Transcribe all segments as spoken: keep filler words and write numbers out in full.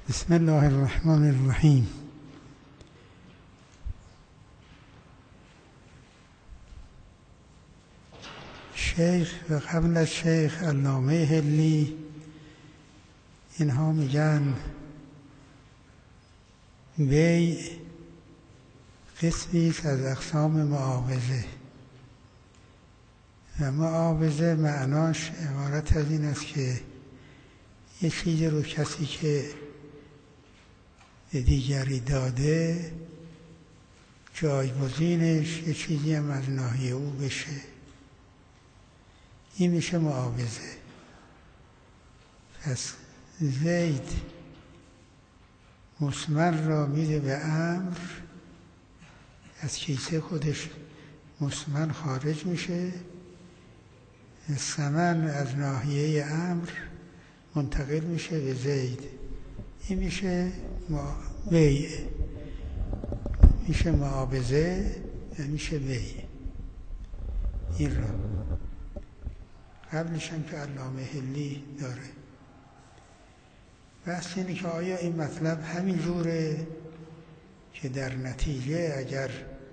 بسم الله الرحمن الرحیم. شیخ و قبل از شیخ علامه حلی اینها میگن بیع قسمی از اقسام معاوضه و معاوضه معناش عبارت از این است که یه چیزی رو کسی که به دیگری داده جایگزینش یه چیزی هم از ناحیه او بشه، این میشه معاوضه. پس زید مسمن را میده به عمرو، از کیسه خودش مسمن خارج میشه، ثمن از ناحیه عمرو منتقل میشه به زید، این میشه بیع، میشه معاوضه و میشه بیع. این را قبلش هم که علامه حلی داره. بحث اینه که آیا این مطلب همین جوره که در نتیجه اگر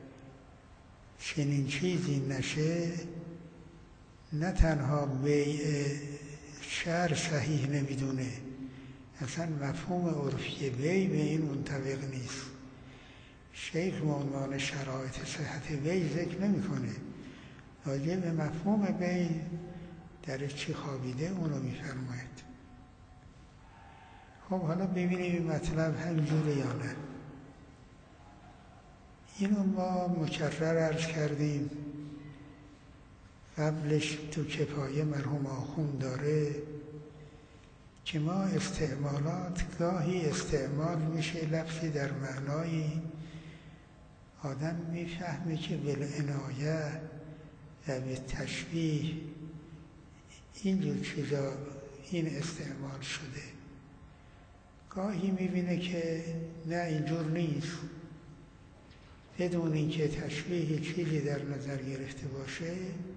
چنین چیزی نشه نه تنها بیع شرع صحیح نمیدونه، اصلا مفهوم عرفی بیع به این منطبق نیست. شیخ به عنوان شرایط صحت بیع ذکر نمیکنه، راجع به مفهوم بیع در چی خوابیده اونو میفرماید. خب حالا ببینیم این مطلب همینجوره یا نه. اینو ما مکرر عرض کردیم، قبلش تو کفایه مرحوم آخوند داره که ما استعمالات گاهی استعمال میشه لفظی در معنای آدم میفهمه که بالعنایه و به تشبیه اینجور چیزا این استعمال شده. گاهی میبینه که نه اینجور نیست، بدون اینکه تشبیه چیزی در نظر گرفته باشه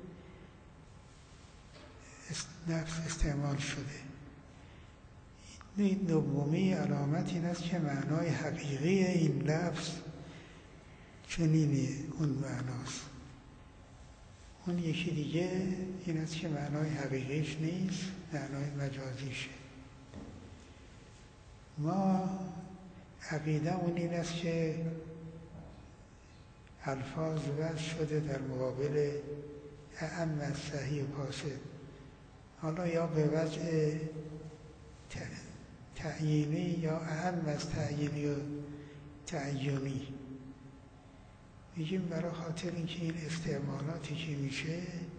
لفظ استعمال شده. این دومی علامت این است که معنای حقیقی این لفظ چنینه، اون معناست. اون یکی دیگه این است که معنای حقیقیش نیست، معنای مجازیشه. ما عقیده اون این است که الفاظ وضع شده در مقابل اعم از صحیح و فاسد، حالا یا به وجه تعیینی یا اعم از تعیینی و تعیینی. میگیم برای خاطر اینکه این استعمالاتی که میشه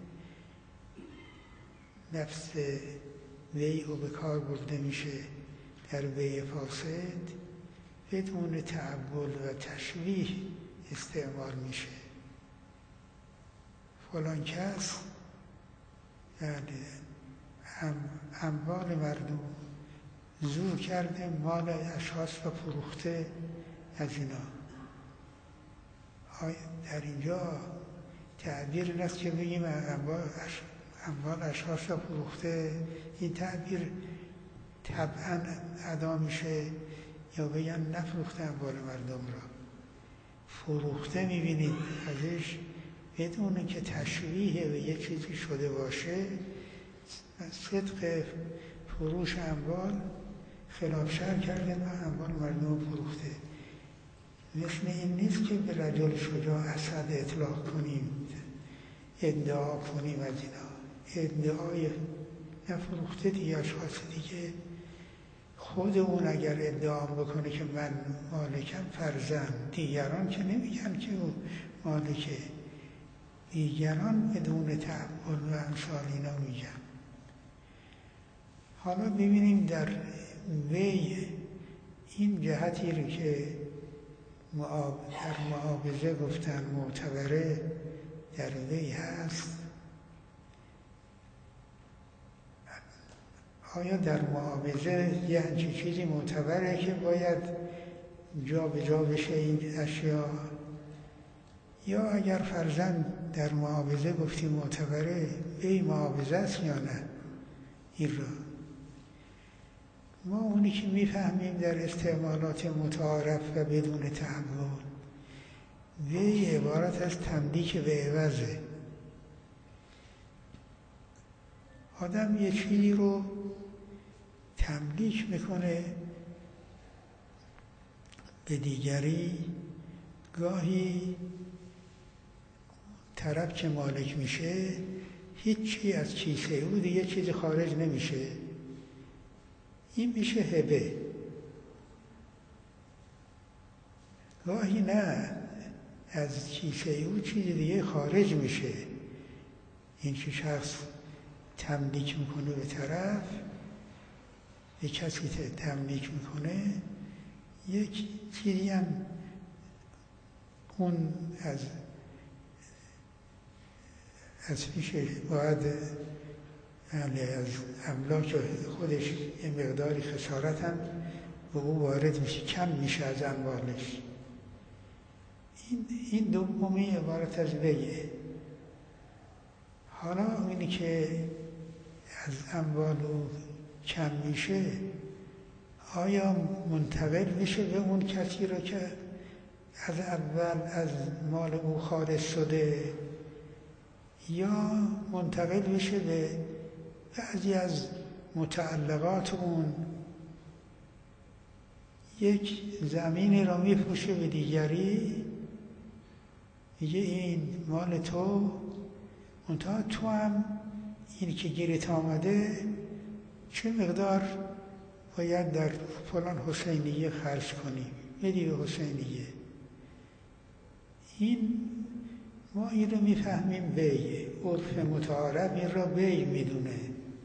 نفس بیع و به کار برده میشه در بیع فاسد، بدون تعبد و تشبیه استعمال میشه. فلان کس یعنی اموال مردم زور کرده مال اشخاص و فروخته از اینا. در اینجا تعبیر این است که بگیم اموال اشخاص و فروخته، این تعبیر طبعا ادا میشه، یا بگن نفروخته اموال مردم را، فروخته میبینید ازش بدون که تشبیه به یه چیزی شده باشه. صدق فروش اموال خلاف شرع کرده و اموال مردم فروخته. مثل این نیست که به رجل شجاع اسد اطلاق کنیم، ادعا کنیم از اینا. ادعای نفروخته دیگه اشخاص دیگه، خود اون اگر ادعا بکنه که من مالکم فرزن، دیگران که نمیگن که اون مالکه، دیگران بدون تعبد و امثال اینا میگن. حالا ببینیم در بیع این جهتی رو که در معاوضه گفتن معتبره در بیع هست. آیا در معاوضه یه همچین چیزی معتبره که باید جا به جا بشه این اشیاء، یا اگر فرضاً در معاوضه گفتیم معتبره بیع معاوضه است یا نه؟ این را ما اونی که میفهمیم در استعمالات متعارف و بدون تعبد، وی عبارت از تملیک به عوضه. آدم یه چیزی رو تملیک میکنه به دیگری، گاهی طرف که مالک میشه هیچی از کیسه او دیگه چیزی خارج نمیشه، این میشه هبه. گاهی نه، از کیسه او چیزی دیگه خارج میشه. این که شخص تملیک میکنه به طرف، به کسی تملیک میکنه، یک چیزی هم اون از از پیش باید یعنی از املاک خودش یه مقداری خسارت هم به او وارد میشه، کم میشه از اموالش. این این دومی عبارت از بیعه. حالا اینی که از اموال او کم میشه، آیا منتقل میشه به اون کسی رو که از اول از مال او خارج شده، یا منتقل میشه به بعضی از متعلقات اون؟ یک زمینی رو میفروشه به دیگری، میگه این مال تو، منتها تو هم این که گیرت آمده چه مقدار باید در فلان حسینیه خرج کنی، بدی به حسینیه. این ما این رو میفهمیم بیع، عرف متعارف این را بیع میدونه.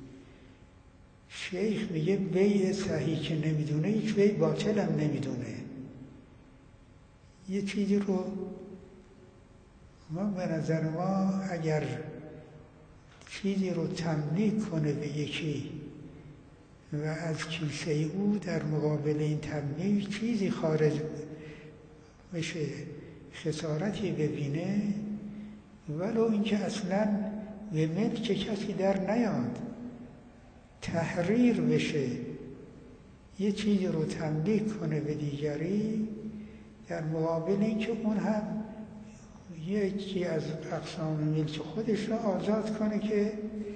شیخ میگه بیع صحیح که نمیدونه هیچ بیع باطل هم نمیدونه. یه چیزی رو ما به نظر ما اگر چیزی رو تملیک کنه به یکی و از کیسه او در مقابل این تملیک چیزی خارج بشه، خسارتی ببینه، ولو اینکه اصلا به ملک کسی در نیاد، تحریر بشه، یه چیزی رو تملیک کنه به دیگری در مقابل اینکه اون هم یکی از اقسام ملک خودش را آزاد کنه که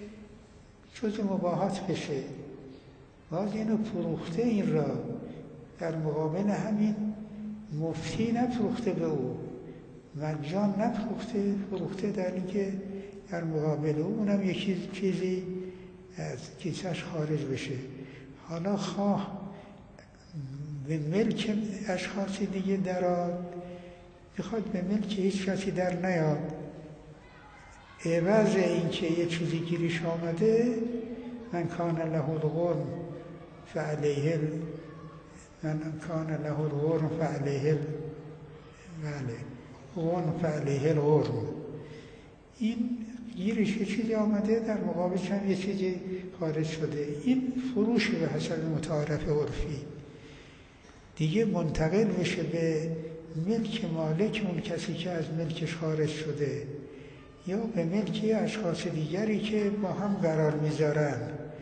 جز مباحات بشه. باز اینو فروخته، این را در مقابل همین مفتی نفروخته به او، مجان نفروخته، فروخته در اینکه در مقابل او اونم یکی چیزی از کیسش خارج بشه. حالا خواه به ملک اشخاصی دیگه درآد، بخواد به ملک هیچ کسی در نیاد، عوض این که یه چیزی گیریش آمده، من کان له الغرم فعلیه من کان له الغرم فعلیه بله غرم فعلیه الغرم، این گیرش یه چیزی آمده، در مقابلش هم یه چیزی خارج شده. این فروش به حسب متعارف عرفی دیگه منتقل بشه به ملک مالک اون کسی که از ملکش خارج شده، یا به ملکی اشخاص دیگری که با هم قرار میذارن،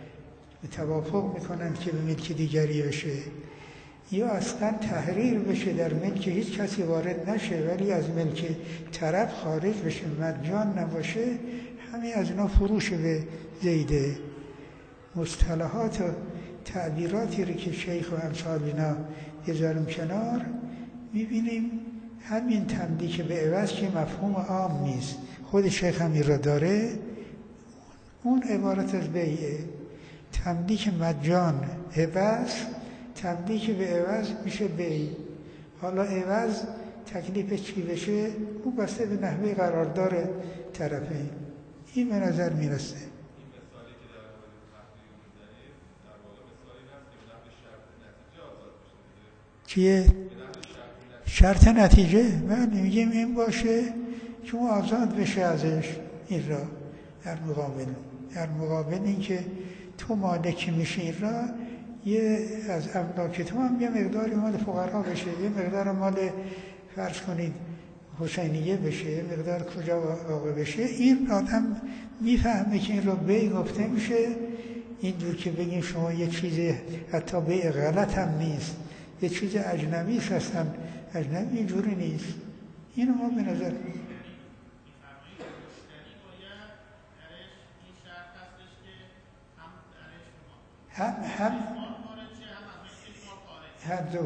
توافق میکنن که به ملک دیگری بشه، یا اصلا تحریر بشه، در ملک هیچ کسی وارد نشه ولی از ملک طرف خارج بشه، مجان نباشه. همین از اینا فروش به زیده. مصطلحات و تعبیراتی رو که شیخ و امثال اینا بذاریم کنار، میبینیم همین تملیک به عوض که مفهوم عام نیست، خود شیخ هم این را داره، اون عبارت از بیعه. تملیک مجان عوض، تملیک به عوض میشه بیع. حالا عوض تکلیف چی بشه اون بسته به نحوه قراردار طرفین. این به نظر میرسه. این مثالی که در مورد تحریر میزنید در واقع مثالی هست که به نحو شرط نتیجه آزاد بشه دیگه. چیه؟ شرط نتیجه؟ من میگیم این باشه که اون آزاد بشه ازش. این را در مقابل در مقابل این که تو مالکی میشه، این را یه از املاک تو هم یه مقداری مال فقرا بشه، یه مقدار مال فرض کنید حسینیه بشه، یه مقدار کجا واقع بشه. این آدم میفهمه که این رو بیع گفته میشه، اینجور که بگیم شما یه چیز حتی به غلط هم نیست، یه چیز اجنبی هستن، اجنبی اینجوری نیست. اینو ما به نظر هم هم هر دو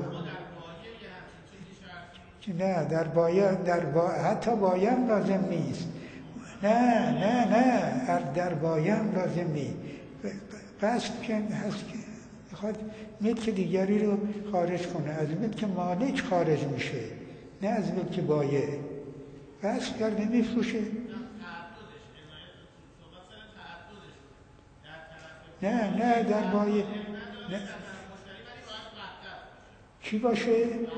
نه در بایه در با... حتی بایه هم لازم نیست. نه نه نه در بایه هم لازم نیست. قصد که هست که میخواد ملک دیگری رو خارج کنه، از ملک مالک خارج میشه، نه از ملک بایه. قصد کرده میفروشه. نه نه در بایه نه. چی باشه؟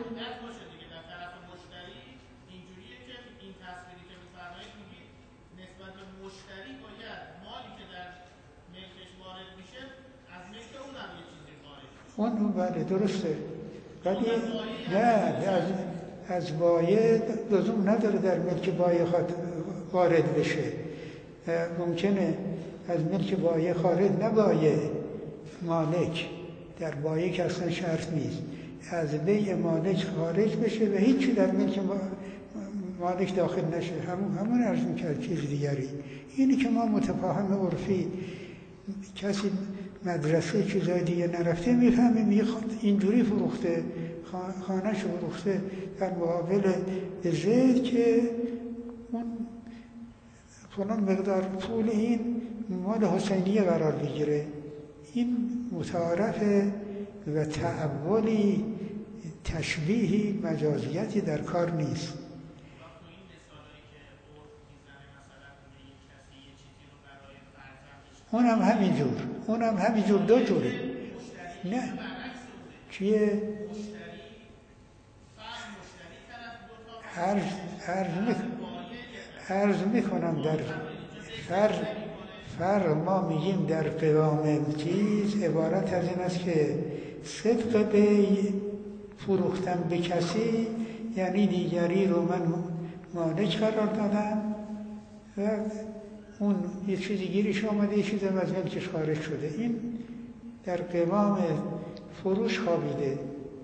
اون بله درسته، ولی نه از از بایه لزوم نداره در ملک بایه وارد بشه. ممکنه از ملک بایه خارج نبایه مالک، در بایه که اصلا شرط نیست، از بیع مالک خارج بشه و هیچی در ملک مالک داخل نشه. همون همون عرض میکرد چیز دیگری. اینی که ما متفاهم عرفی کسی مدرسه چیزای دیگه نرفته میفهمیم اینجوری فروخته، خانه‌ش فروخته در مقابل زید که اون فلان مقدار پول این مال حسینیه قرار بگیره. این متعارفه و تعولی تشبیهی مجازیتی در کار نیست. اونم همینجور اونم همینجور دو جوره. نه چیه؟ عرض عرض عرض میکنم در فرق فرق ما میگیم در قوام چیز عبارت از این است که صدق بیع فروختن به کسی یعنی دیگری رو من مالک قرار دادم و اون یه چیزی گیرش آمده، یه چیزی از ملکش خارج شده. این در قوام فروش خوابیده.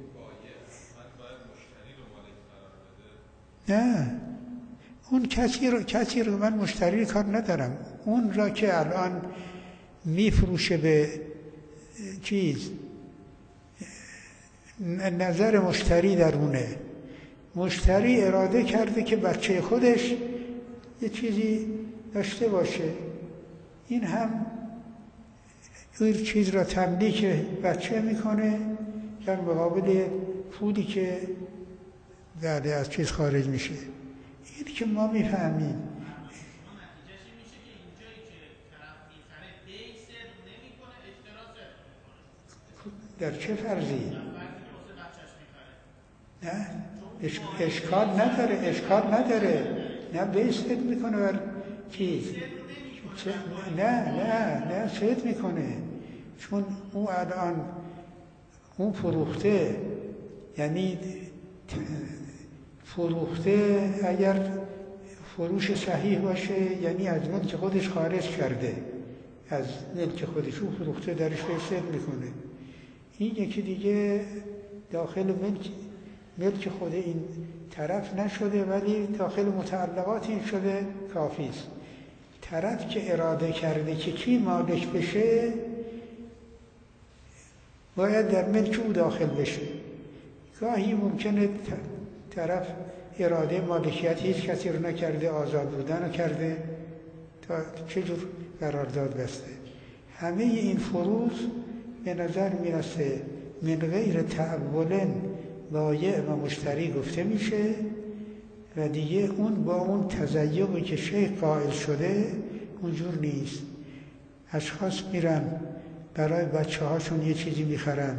نه اون کسی رو کسی رو من مشتری کار ندارم. اون را که الان میفروشه به چیز نظر مشتری درونه، مشتری اراده کرده که بچه خودش یه چیزی داشته باشه، این هم این چیز را تملیک بچه میکنه در مقابل پولی که بعد از چیز خارج میشه. این که ما میفهمیم در چه فرضی؟ نه اشکال نداره، اشکال نداره. نه به سد میکنه بر چیز، نه نه نه سد میکنه، چون او الان اون فروخته، یعنی فروخته اگر فروش صحیح باشه یعنی از ملک خودش خارج کرده، از ملک خودش او فروخته درش فساد میکنه. این یکی دیگه داخل ملک ملک خود این طرف نشده ولی داخل متعلقات این شده، کافی است. طرف که اراده کرده که کی مالک بشه باید در ملک او داخل بشه. گاهی ممکنه طرف اراده مالکیت هیچ کسی رو نکرده، آزاد بودن رو کرده، تا چجور قرارداد بسته. همه این فروض به نظر میرسه من غیر تعولن بایع و مشتری گفته میشه و دیگه اون با اون تزیقی که شیخ قائل شده اونجور نیست. اشخاص میرن برای بچه هاشون یه چیزی میخرن،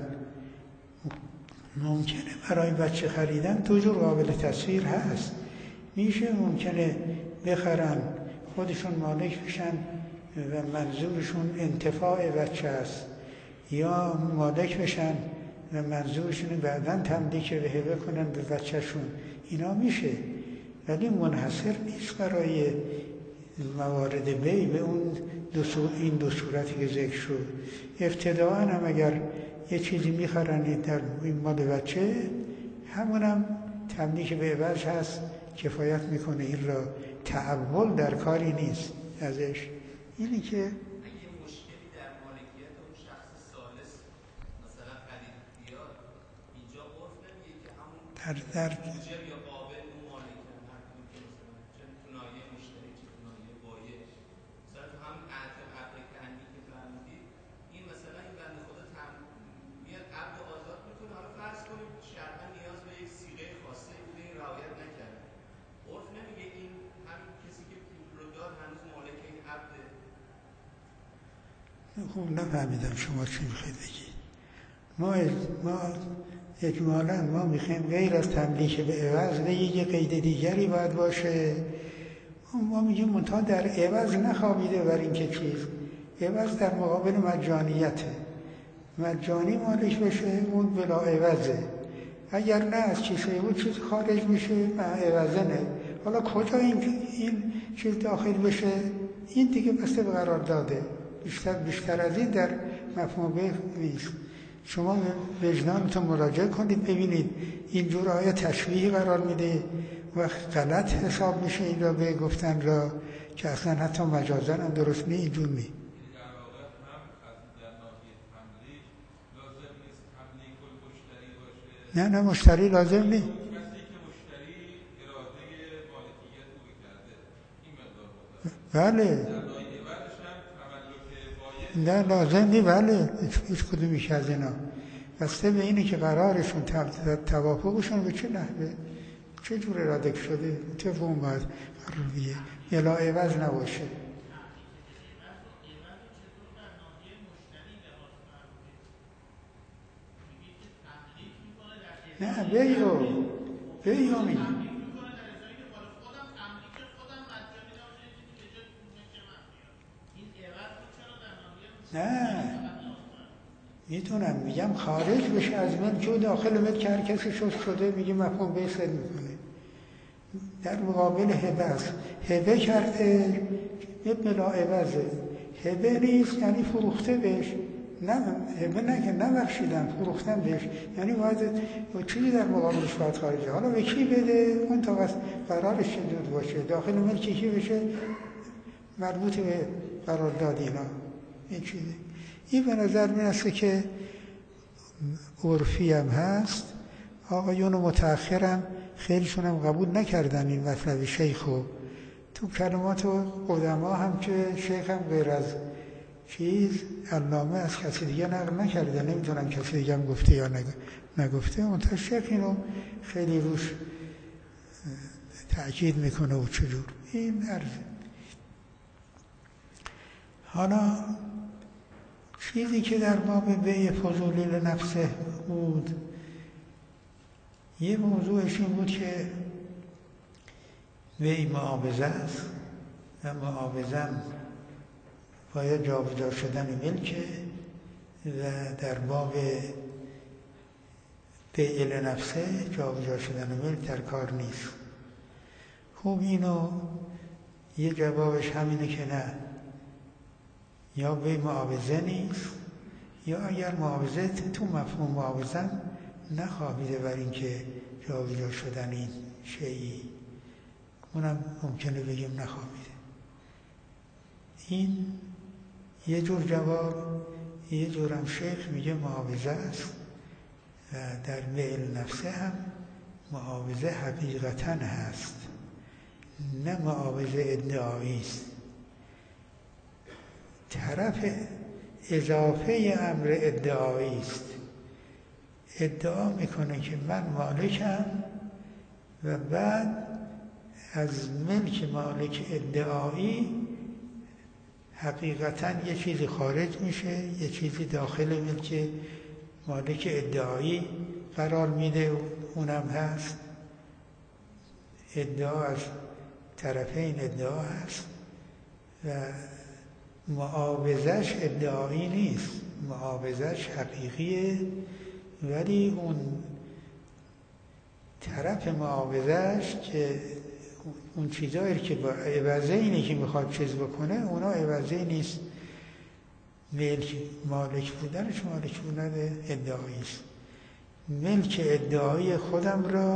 ممکنه برای بچه خریدن دو جور قابل تصویر هست. میشه ممکنه بخرن خودشون مالک بشن و منظورشون انتفاع بچه است، یا مالک بشن و منظورشون بعداً تملیک به هبه کنن به بچهشون. اینا میشه، ولی منحصر نیست برای موارد بی به اون دو این دو صورتی که ذکر شد. ابتداءً هم اگر یه چیزی میخرن در این مال بچه، همونم تملیک به عوض هست، کفایت میکنه. این را تعول در کاری نیست ازش. اینی که اگه مشکلی در مالکیت اون شخص ثالث مثلا خرید بیاد، اینجا عرف نمیگه که همون در در موجب یا قابل اون مالکیت هر کدوم که مثلا چه تو ناحیه مشتری چه تو ناحیه بایع، مثلا تو همین عقد عقد کندی که فرمودید، این مثلا این بنده خدا تم میاد عقد آزاد میکنه. حالا فرض کنید شرعا نیاز به یک صیغه خاصه بوده، این رعایت نکرده، عرف نمیگه این همین کسی که پول رو داد هنوز مالک این عقده؟ خوب نفهمیدم شما چی میخواید بگید. ما ما اجمالاً ما میخوایم غیر از تملیک به عوض یه قید دیگری باید باشه. ما میگیم منتها در عوض نخوابیده بر این که چیز، عوض در مقابل مجانیته، مجانی مالک بشه اون بلا عوضه. اگر نه از چیزی اون چیز خارج میشه نه عوضه نه. حالا کجا این این چیز داخل بشه، این دیگه بسته به قرار داده. بیشتر بیشتر از این در مفهوم به نیست. شما وجدانتون مراجعه کنید ببینید اینجور آیا تشبیهی قرار میده و غلط حساب میشه این را به گفتن را که اصلا حتی مجازن هم درست نی اینجور نی. نه نه مشتری لازم نی. کسی که مشتری اراده مالکیت او کرده این مقدار بله در ناحیه بعدش هم تملک بایع نه لازم نی. بله هیچ کدومیش از اینا بسته به اینه که قرارشون توافقشون به چه نحوه چه جور اراده شده تفاهم باید قرار بیه بلا عوض نباشه. نه بیو بیو می نه میتونم میگم خارج بشه از ملک و داخل ملک هر کسی شد شده میگه مفهوم به سر میکنه. در مقابل هبه است. هبه کرده یه بلا عوضه. هبه نیست یعنی فروخته بهش. نه هبه نه که نبخشیدن فروختن بهش، یعنی باید چیزی در مقابلش باید خارجه. حالا به کی بده اون تا بس قرارش شدود باشه، داخل ملکی کی بشه مربوط به قرارداد اینا. این چیزی این به نظر میرسه که عرفی هم هست. آقایون متأخرم خیلیشون هم قبول نکردن این مطلب شیخو. تو کلمات قدما هم که شیخ هم غیر از چیز علامه از کسی دیگه نقل نکرده، نمیدونم کسی دیگه هم گفته یا نگفته. اون تا شیخ اینو خیلی روش تأکید میکنه و چجور این عرض. حالا چیزی که در باب بیع فضولی لنفسه بود، یه موضوعش این بود که بیع معاوضه است و معاوضه باید جابجا شدن ملکه و در باب بیع لنفسه جابجا شدن ملک در کار نیست. خوب اینو یه جوابش همینه که نه، یا به معاوضه نیست، یا اگر معاوضه تو مفهوم معاوضه نخوابیده بر این که جابجا شدن این شیئی، اونم ممکنه بگیم نخوابیده. این یه جور جواب. یه جورم شیخ میگه معاوضه است و در بیع نفسه هم معاوضه حقیقتاً هست، نه معاوضه ادعایی است. طرف اضافه امر ادعایی است. ادعا میکنه که من مالکم و بعد از ملک مالک ادعایی حقیقتاً یه چیزی خارج میشه، یه چیزی داخل ملک مالک ادعایی قرار میده، اونم هست. ادعا از طرفین ادعا هست و معاوضش ادعایی نیست، معاوضش حقیقیه، ولی اون طرف معاوضش که اون چیزایی که با عوضه اینه که میخواد چیز بکنه، اونا عوضه نیست. ملک مالک بودنش مالک بودن ادعایی است. ملک ادعایی خودم را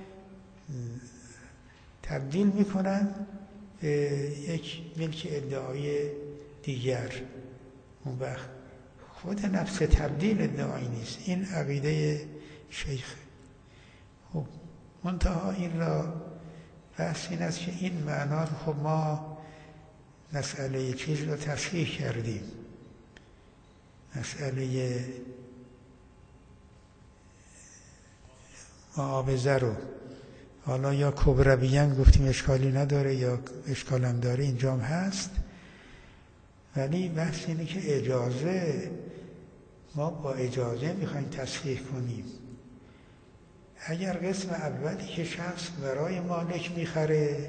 تبدیل میکنن به یک ملک ادعایی دیگر. اون وقت خود نفس تبدیل ادعایی نیست. این عقیده شیخ. خب منتها این را بحث این است که این معنا خب ما مسئله چیز رو تصحیح کردیم، مسئله معاوضه رو. حالا یا کبرویان گفتیم اشکالی نداره یا اشکالم داره، اینجام هست. ولی بحث اینه که اجازه، ما با اجازه میخوایم تصحیح کنیم. اگر قسم اولی که شخص برای مالک میخره،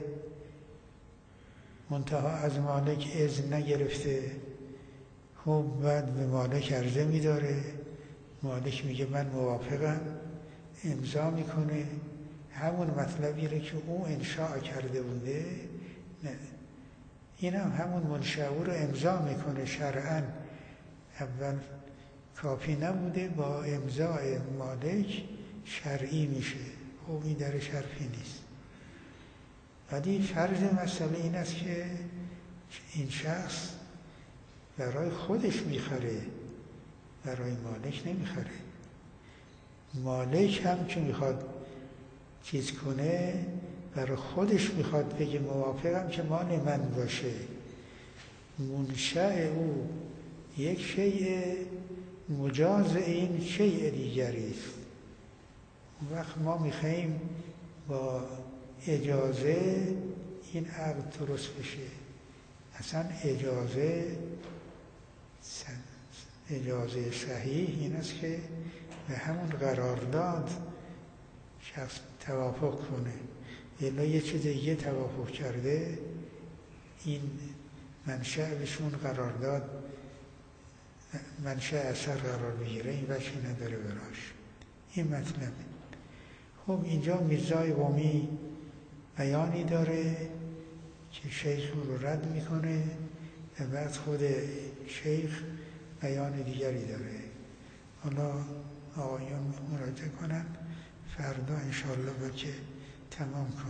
منتها از مالک اذن نگرفته، خب بعد به مالک عرضه میداره، مالک میگه من موافقم، امضا میکنه، همون مطلبی رو که او انشاء کرده بوده، این هم همون منشأ رو امضا میکنه. شرعاً اول کافی نبوده، با امضای مالک شرعی میشه. خب این درش حرفی نیست. ولی فرض مسئله این است که این شخص برای خودش میخره، برای مالک نمیخره. مالک هم که میخواد چیز کنه، برای خودش میخواد بگه موافقم که مال من باشه. منشأ او یک شیء مجاز این شیء دیگری است. اون وقت ما میخواییم با اجازه این عقد درست بشه. اصلا اجازه اجازه صحیح این است که به همون قرارداد شخص توافق کنه. الا یه چیز دیگه توافق کرده، این منشأ بهشون قرارداد منشأ اثر قرار بگیره، این وجهی نداره براش. این مطلب. خب اینجا میرزای قمی بیانی داره که شیخ رو رد میکنه و بعد خود شیخ بیان دیگری داره. حالا آقایان مراجعه کنن، فردا انشاءالله با که تمام کنن.